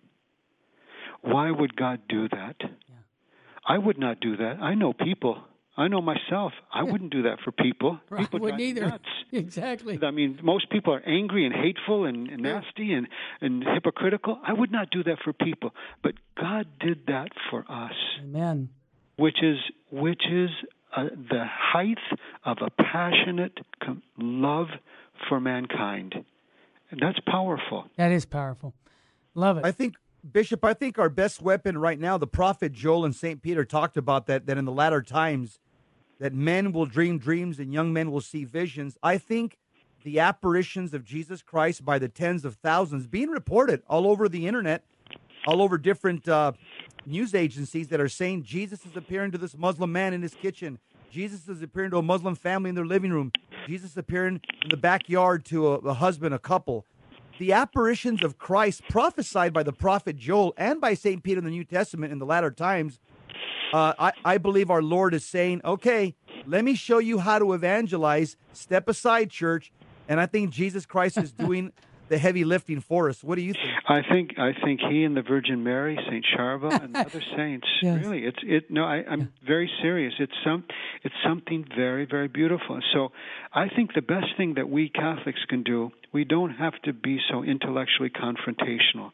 Why would God do that? Yeah. I would not do that. I know people. I know myself. I wouldn't do that for people. Right, People wouldn't drive me either. nuts. Exactly. I mean, most people are angry and hateful and nasty and hypocritical. I would not do that for people. But God did that for us. Amen. Which is the height of a passionate love for mankind. And that's powerful. That is powerful. Love it. I think, Bishop, our best weapon right now, the prophet Joel and St. Peter talked about that in the latter times, that men will dream dreams and young men will see visions. I think the apparitions of Jesus Christ by the tens of thousands being reported all over the internet, all over different news agencies that are saying Jesus is appearing to this Muslim man in his kitchen. Jesus is appearing to a Muslim family in their living room. Jesus is appearing in the backyard to a husband, a couple. The apparitions of Christ prophesied by the prophet Joel and by St. Peter in the New Testament in the latter times, I believe our Lord is saying, okay, let me show you how to evangelize. Step aside, church. And I think Jesus Christ is doing the heavy lifting for us. What do you think? I think he and the Virgin Mary, Saint Charbel, and the other saints. Yes. Really, I'm very serious. It's something very, very beautiful. So, I think the best thing that we Catholics can do, we don't have to be so intellectually confrontational.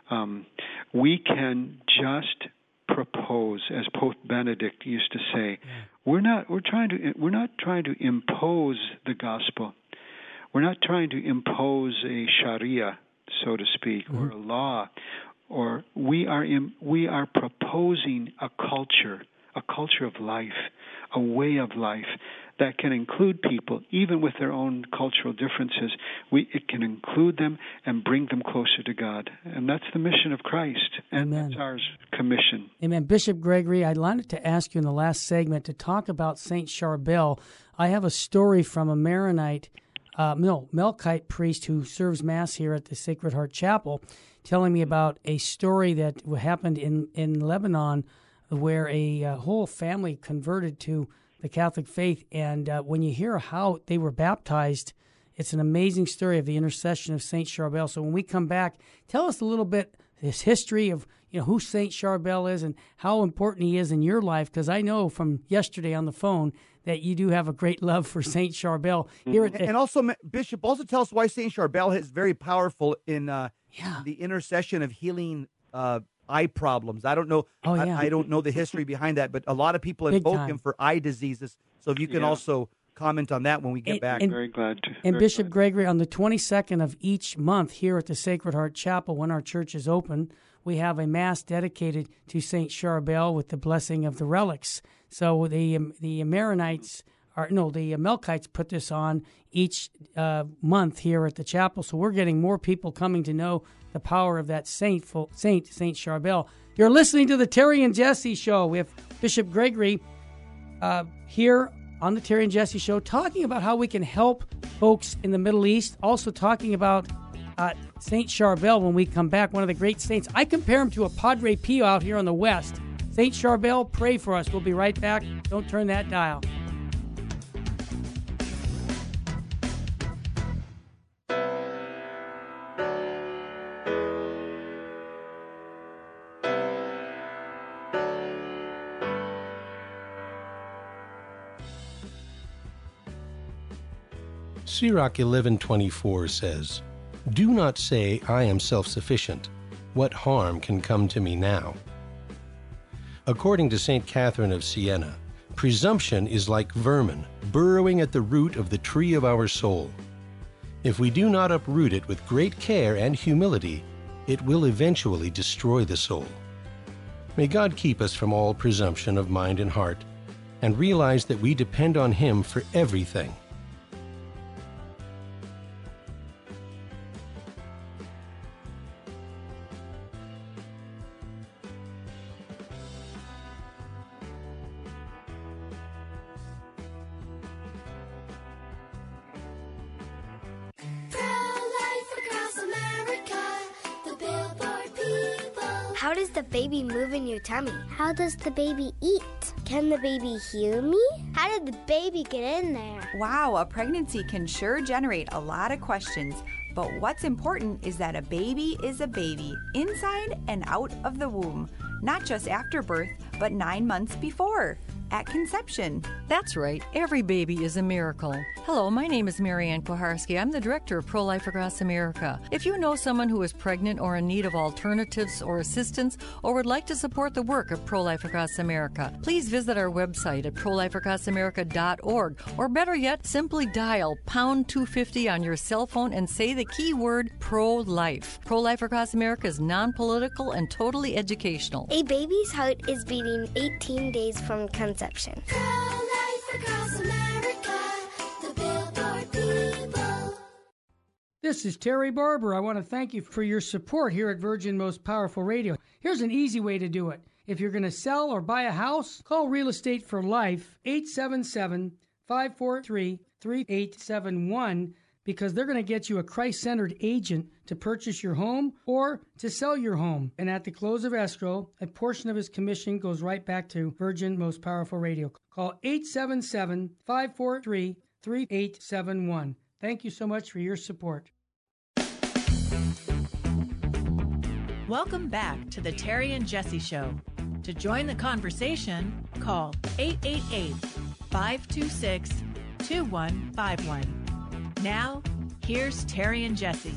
We can just propose, as Pope Benedict used to say. Yeah. We're not trying to impose the gospel. We're not trying to impose a Sharia, so to speak, or a law, or we are proposing a culture of life, a way of life that can include people, even with their own cultural differences. It can include them and bring them closer to God. And that's the mission of Christ, and Amen. That's our commission. Amen. Bishop Gregory, I wanted to ask you in the last segment to talk about St. Charbel. I have a story from a Maronite Melkite priest who serves Mass here at the Sacred Heart Chapel, telling me about a story that happened in Lebanon where a whole family converted to the Catholic faith. And when you hear how they were baptized, it's an amazing story of the intercession of St. Charbel. So when we come back, tell us a little bit his history of who St. Charbel is and how important he is in your life, because I know from yesterday on the phone that you do have a great love for St. Charbel. Here at and also, Bishop, also tell us why St. Charbel is very powerful in the intercession of healing eye problems. I don't know. I don't know the history behind that, but a lot of people invoke him for eye diseases. So if you can also comment on that when we get back. Very glad to. And Bishop Gregory, on the 22nd of each month here at the Sacred Heart Chapel, when our church is open, we have a Mass dedicated to St. Charbel with the blessing of the relics. So the Maronites, the Melkites put this on each month here at the chapel. So we're getting more people coming to know the power of that Saint Charbel. You're listening to the Terry and Jesse Show. We have Bishop Gregory here on the Terry and Jesse Show talking about how we can help folks in the Middle East. Also talking about Saint Charbel when we come back, one of the great saints. I compare him to a Padre Pio out here on the West. Saint Charbel, pray for us. We'll be right back. Don't turn that dial. Sirach 11:24 says, "Do not say, I am self-sufficient. What harm can come to me now?" According to St. Catherine of Siena, presumption is like vermin burrowing at the root of the tree of our soul. If we do not uproot it with great care and humility, it will eventually destroy the soul. May God keep us from all presumption of mind and heart, and realize that we depend on Him for everything. How does the baby move in your tummy? How does the baby eat? Can the baby hear me? How did the baby get in there? Wow, a pregnancy can sure generate a lot of questions. But what's important is that a baby is a baby, inside and out of the womb, not just after birth, but 9 months before, at conception. That's right. Every baby is a miracle. Hello, my name is Marianne Koharski. I'm the director of Pro-Life Across America. If you know someone who is pregnant or in need of alternatives or assistance or would like to support the work of Pro-Life Across America, please visit our website at prolifeacrossamerica.org, or better yet, simply dial pound 250 on your cell phone and say the keyword pro-life. Pro-Life Across America is non-political and totally educational. A baby's heart is beating 18 days from conception. Pro-life across America, the Billboard people. This is Terry Barber. I want to thank you for your support here at Virgin Most Powerful Radio. Here's an easy way to do it. If you're going to sell or buy a house, call Real Estate for Life, 877-543-3871, because they're going to get you a Christ-centered agent to purchase your home or to sell your home. And at the close of escrow, a portion of his commission goes right back to Virgin Most Powerful Radio. Call 877-543-3871. Thank you so much for your support. Welcome back to the Terry and Jesse Show. To join the conversation, call 888-526-2151. Now, here's Terry and Jesse.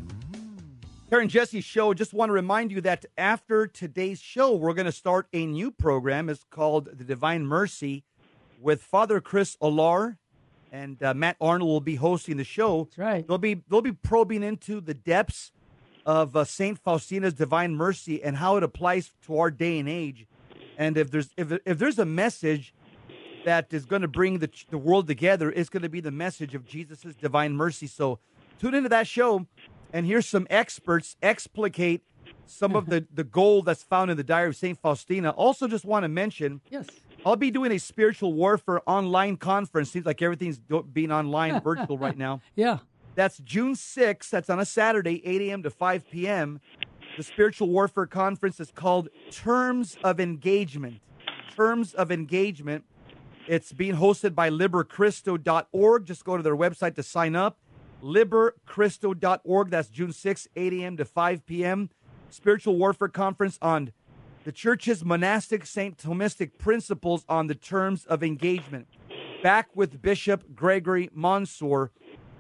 Terry and Jesse Show. Just want to remind you that after today's show, we're going to start a new program. It's called The Divine Mercy with Father Chris Alar, and Matt Arnold will be hosting the show. That's right. They'll be probing into the depths of Saint Faustina's Divine Mercy and how it applies to our day and age. And if there's a message that is going to bring the world together, it's going to be the message of Jesus' divine mercy. So tune into that show and hear some experts explicate some of the gold that's found in the Diary of St. Faustina. Also just want to mention, yes, I'll be doing a spiritual warfare online conference. Seems like everything's being online, virtual right now. Yeah. That's June 6th. That's on a Saturday, 8 a.m. to 5 p.m. The spiritual warfare conference is called Terms of Engagement. Terms of Engagement. It's being hosted by liberchristo.org. Just go to their website to sign up. liberchristo.org. That's June 6th, 8 a.m. to 5 p.m. Spiritual Warfare Conference on the Church's monastic St. Thomistic principles on the terms of engagement. Back with Bishop Gregory Mansour.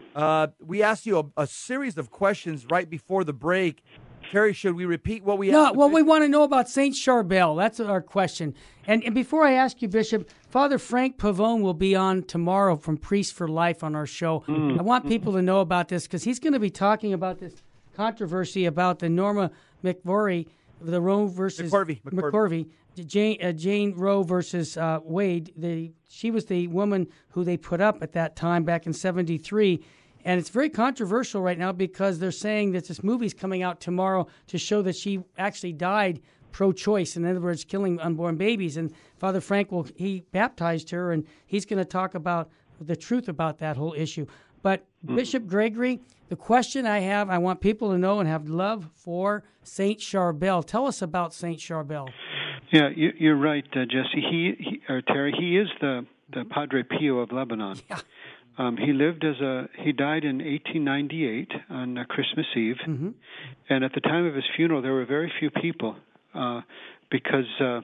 We asked you a series of questions right before the break. Terry, should we repeat what we asked? No, well, we want to know about St. Charbel. That's our question. And before I ask you, Bishop, Father Frank Pavone will be on tomorrow from Priest for Life on our show. I want people to know about this because he's going to be talking about this controversy about the Norma McVorry, the Roe versus McCorvey, Jane Roe versus Wade. She was the woman who they put up at that time back in 1973. And it's very controversial right now because they're saying that this movie's coming out tomorrow to show that she actually died pro-choice, in other words, killing unborn babies. And Father Frank, he baptized her, and he's going to talk about the truth about that whole issue. But Bishop Gregory, the question I want people to know and have love for St. Charbel. Tell us about St. Charbel. Yeah, you're right, Jesse. Terry, he is the Padre Pio of Lebanon. Yeah. He died in 1898 on Christmas Eve, and at the time of his funeral, there were very few people because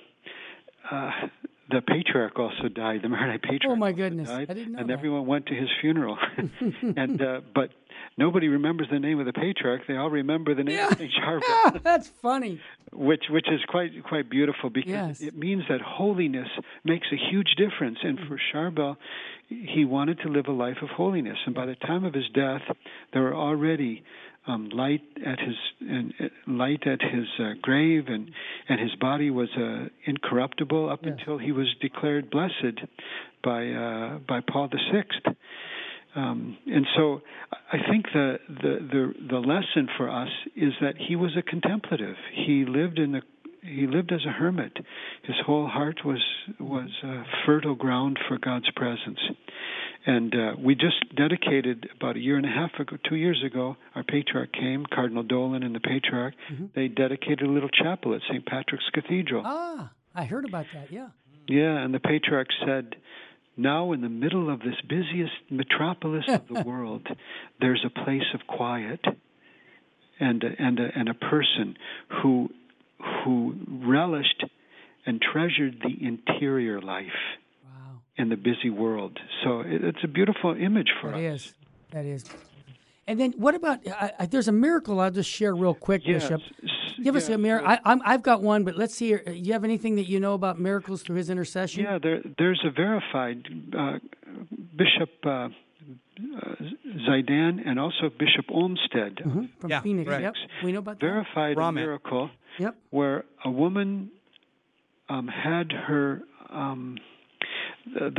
the patriarch also died. The Maronite patriarch. Oh my goodness! Died, I didn't know and that. everyone went to his funeral, but nobody remembers the name of the patriarch. They all remember the name of St. Charbel. That's funny. Which is quite beautiful because it means that holiness makes a huge difference. And for Charbel, he wanted to live a life of holiness. And by the time of his death, there were already light at his grave, and his body was incorruptible up until he was declared blessed by Paul VI. And so I think the lesson for us is that he was a contemplative. He lived as a hermit. His whole heart was fertile ground for God's presence. And we just dedicated about 2 years ago, our patriarch came, Cardinal Dolan and the patriarch. They dedicated a little chapel at St. Patrick's Cathedral. Ah, I heard about that, yeah. Yeah, and the patriarch said, now in the middle of this busiest metropolis of the world, there's a place of quiet and a person who relished and treasured the interior life in the busy world. So it's a beautiful image for us. That is. And then what about, there's a miracle I'll just share real quick, Bishop. Give us a miracle. I've got one, but let's see. Do you have anything that you know about miracles through his intercession? Yeah, there's a verified Bishop Zaidan and also Bishop Olmsted from Phoenix. Yep. We know about verified that. Miracle where a woman had her the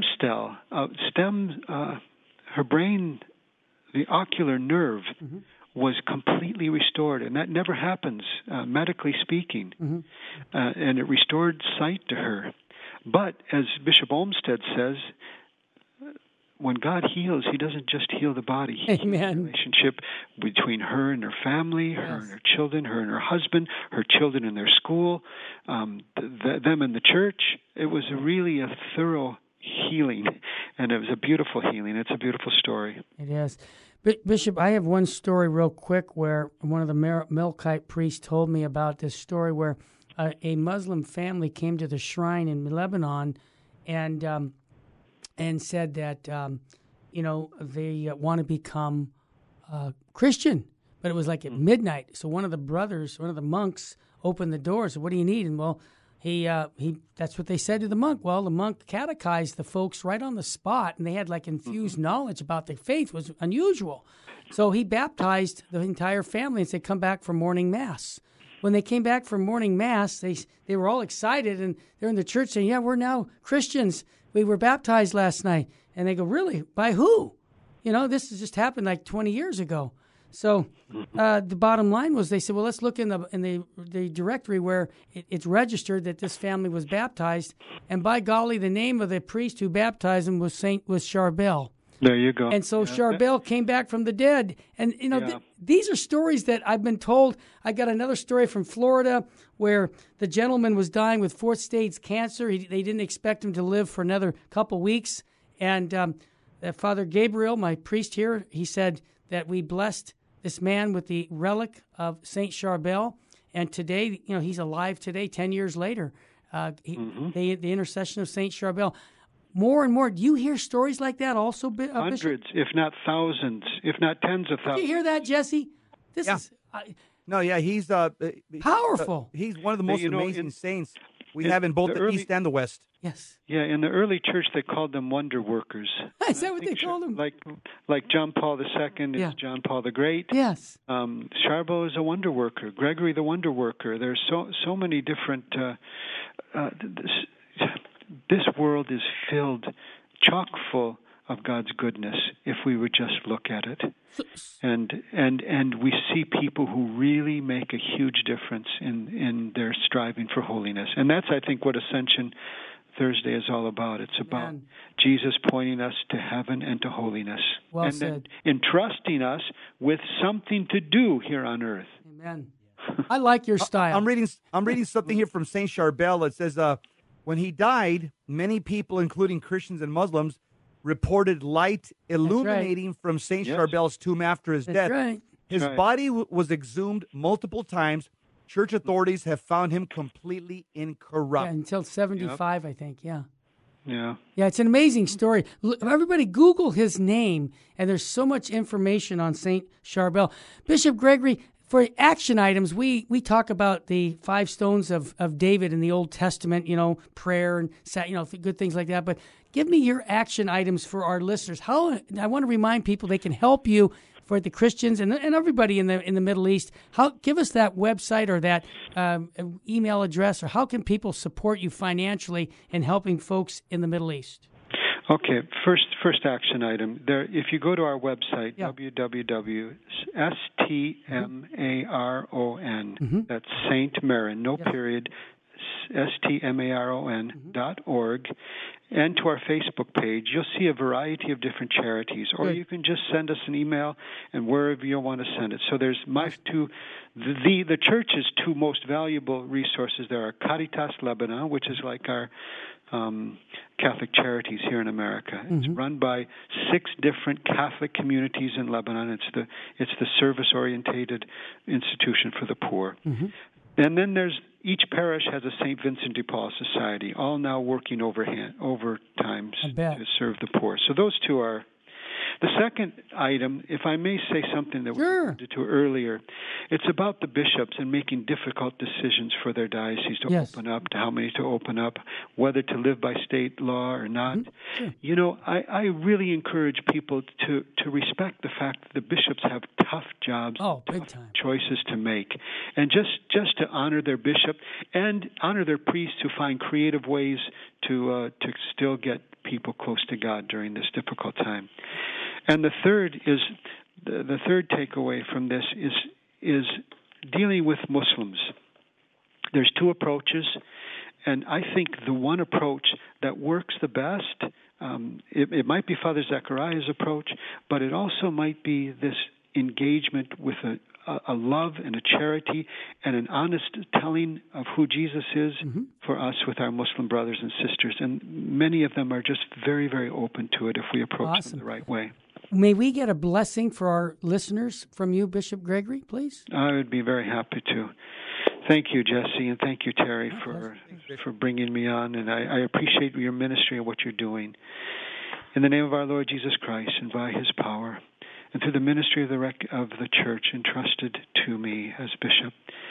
her brain, the ocular nerve was completely restored, and that never happens, medically speaking. And it restored sight to her. But as Bishop Olmsted says, when God heals, He doesn't just heal the body. He heals the relationship between her and her family, her and her children, her and her husband, her children in their school, them in the church. It was really a thorough healing, and it was a beautiful healing. It's a beautiful story. It is. Bishop, I have one story real quick where one of the Melkite priests told me about this story where a Muslim family came to the shrine in Lebanon and said that, they want to become Christian. But it was like at midnight. So one of the monks opened the door and said, "What do you need?" And well, that's what they said to the monk. Well, the monk catechized the folks right on the spot, and they had like infused knowledge about their faith. It was unusual. So he baptized the entire family and said, "Come back for morning mass." When they came back for morning mass, they were all excited, and they're in the church saying, "Yeah, we're now Christians. We were baptized last night." And they go, "Really? By who?" This has just happened like 20 years ago. So the bottom line was, they said, "Well, let's look in the directory where it's registered that this family was baptized, and by golly, the name of the priest who baptized them was Charbel." There you go. And so Charbel came back from the dead. And, these are stories that I've been told. I got another story from Florida where the gentleman was dying with fourth-stage cancer. They didn't expect him to live for another couple weeks. And Father Gabriel, my priest here, he said that we blessed this man with the relic of St. Charbel. And today, he's alive today, 10 years later. The intercession of St. Charbel. More and more. Do you hear stories like that also, Hundreds, if not thousands, if not tens of thousands. Did you hear that, Jesse? This is... he's powerful. He's one of the most amazing saints we have in both the East and the West. Yes. Yeah, in the early church, they called them wonder workers. Is that what they called them? Like John Paul II is John Paul the Great. Yes. Charbel is a wonder worker. Gregory the wonder worker. There's so many different... This world is filled chock full of God's goodness if we would just look at it. And we see people who really make a huge difference in their striving for holiness. And that's, I think, what Ascension Thursday is all about. It's about Jesus pointing us to heaven and to holiness. Well and said. Then entrusting us with something to do here on earth. Amen. I like your style. I'm reading something here from St. Charbel. It says, when he died, many people, including Christians and Muslims, reported light illuminating from St. Charbel's tomb after his death. Right. His body was exhumed multiple times. Church authorities have found him completely incorrupt. Yeah, until 75, I think, Yeah. Yeah, it's an amazing story. Everybody Google his name, and there's so much information on St. Charbel. Bishop Gregory, for action items, we talk about the 5 stones of David in the Old Testament, prayer and good things like that. But give me your action items for our listeners. I want to remind people they can help you, for the Christians and everybody in the Middle East. Give us that website or that email address, or how can people support you financially in helping folks in the Middle East? Okay, first action item. There, if you go to our website, www.stmaron, that's Saint Maron, no period, stmaron.org, and to our Facebook page, you'll see a variety of different charities, or you can just send us an email, and wherever you want to send it. So there's the church's 2 most valuable resources. There are Caritas Lebanon, which is like our Catholic Charities here in America. It's run by 6 different Catholic communities in Lebanon. It's the service-orientated institution for the poor. And then each parish has a St. Vincent de Paul Society, all now working overtime to serve the poor. So those two are. The second item, if I may say something that we alluded to earlier, it's about the bishops and making difficult decisions for their diocese to open up, to how many to open up, whether to live by state law or not. You know, I really encourage people to respect the fact that the bishops have tough jobs, big time choices to make, and just to honor their bishop and honor their priests who find creative ways to still get people close to God during this difficult time. And the third takeaway from this is dealing with Muslims. There's 2 approaches, and I think the one approach that works the best, it might be Father Zechariah's approach, but it also might be this engagement with a love and a charity and an honest telling of who Jesus is for us with our Muslim brothers and sisters. And many of them are just very, very open to it if we approach them the right way. May we get a blessing for our listeners from you, Bishop Gregory, please? I would be very happy to. Thank you, Jesse, and thank you, Terry, for bringing me on. And I appreciate your ministry and what you're doing. In the name of our Lord Jesus Christ and by his power, and through the ministry of the church entrusted to me as bishop,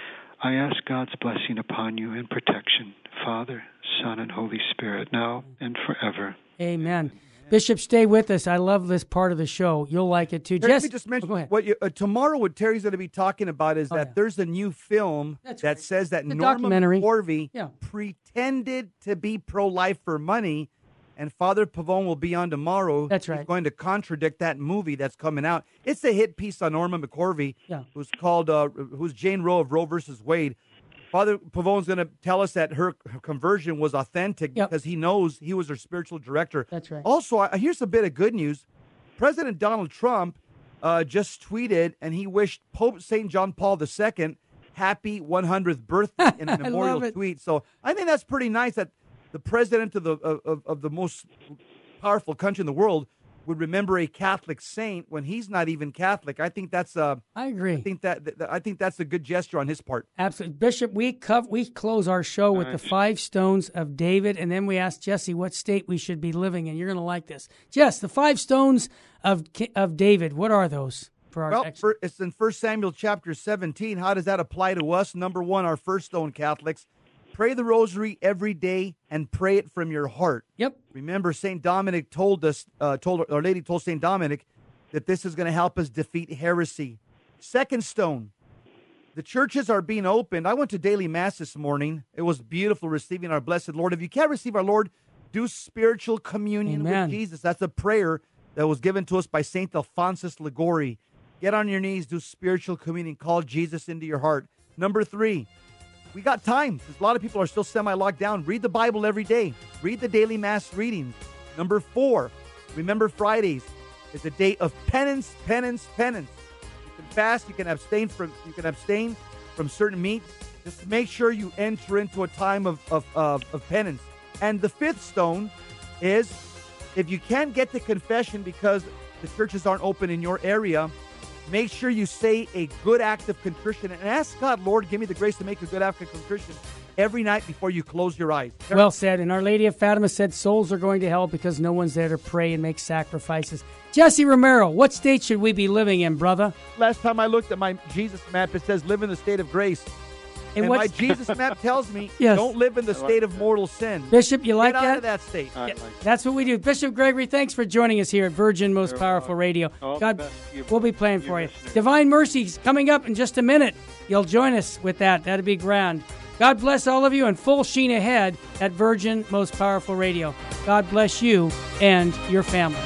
I ask God's blessing upon you and protection, Father, Son, and Holy Spirit, now and forever. Amen. Bishop, stay with us. I love this part of the show. You'll like it too. Let me just mention what tomorrow what Terry's going to be talking about is that there's a new film that says that Norma McCorvey pretended to be pro-life for money, and Father Pavone will be on tomorrow. That's right. He's going to contradict that movie that's coming out. It's a hit piece on Norma McCorvey, who's called who's Jane Roe of Roe versus Wade. Father Pavone's going to tell us that her conversion was authentic because he knows he was her spiritual director. That's right. Also, here's a bit of good news. President Donald Trump just tweeted, and he wished Pope St. John Paul II happy 100th birthday in a memorial tweet. So I think that's pretty nice that the president of the most powerful country in the world would remember a Catholic saint when he's not even Catholic. I think that's I agree. I think that's a good gesture on his part. Absolutely, Bishop. We close our show with the 5 stones of David, and then we ask Jesse what state we should be living in. You're going to like this, Jess. The 5 stones of David. What are those for our? It's in 1 Samuel chapter 17. How does that apply to us? Number 1, our first stone, Catholics. Pray the rosary every day and pray it from your heart. Yep. Remember, St. Dominic told Our Lady told St. Dominic that this is going to help us defeat heresy. Second stone, the churches are being opened. I went to daily mass this morning. It was beautiful receiving our blessed Lord. If you can't receive our Lord, do spiritual communion with Jesus. That's a prayer that was given to us by St. Alphonsus Liguori. Get on your knees, do spiritual communion. Call Jesus into your heart. Number 3, we got time. A lot of people are still semi-locked down. Read the Bible every day. Read the daily mass readings. Number 4, remember Fridays is a day of penance, penance, penance. You can fast. You can abstain from certain meat. Just make sure you enter into a time of penance. And the 5th stone is if you can't get to confession because the churches aren't open in your area, make sure you say a good act of contrition and ask God, Lord, give me the grace to make a good act of contrition every night before you close your eyes. Well said. And Our Lady of Fatima said souls are going to hell because no one's there to pray and make sacrifices. Jesse Romero, what state should we be living in, brother? Last time I looked at my Jesus map, it says live in the state of grace. And my Jesus map tells me don't live in the state of mortal sin. Bishop, you like that? Get out of that state. That's what we do. Bishop Gregory, thanks for joining us here at Virgin Most Powerful Radio. God, we'll be playing for you. Divine Mercy's coming up in just a minute. You'll join us with that. That'd be grand. God bless all of you and full sheen ahead at Virgin Most Powerful Radio. God bless you and your family.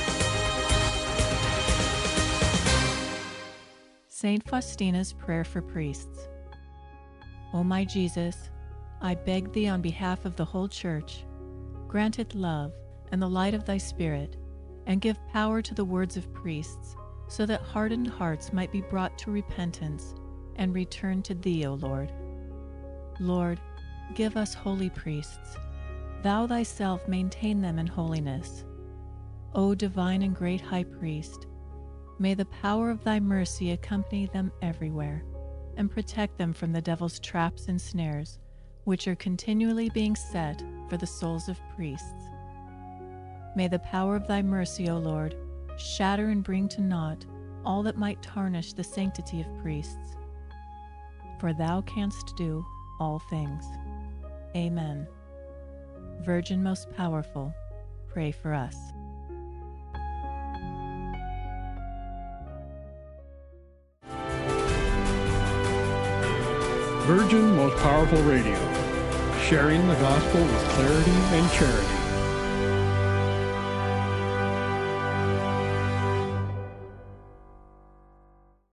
St. Faustina's Prayer for Priests. O my Jesus, I beg thee on behalf of the whole Church, grant it love and the light of thy Spirit, and give power to the words of priests, so that hardened hearts might be brought to repentance and return to thee, O Lord. Lord, give us holy priests. Thou thyself maintain them in holiness. O divine and great High Priest, may the power of thy mercy accompany them everywhere, and protect them from the devil's traps and snares, which are continually being set for the souls of priests. May the power of thy mercy, O Lord, shatter and bring to naught all that might tarnish the sanctity of priests. For thou canst do all things. Amen. Virgin most powerful, pray for us. Virgin Most Powerful Radio, sharing the gospel with clarity and charity.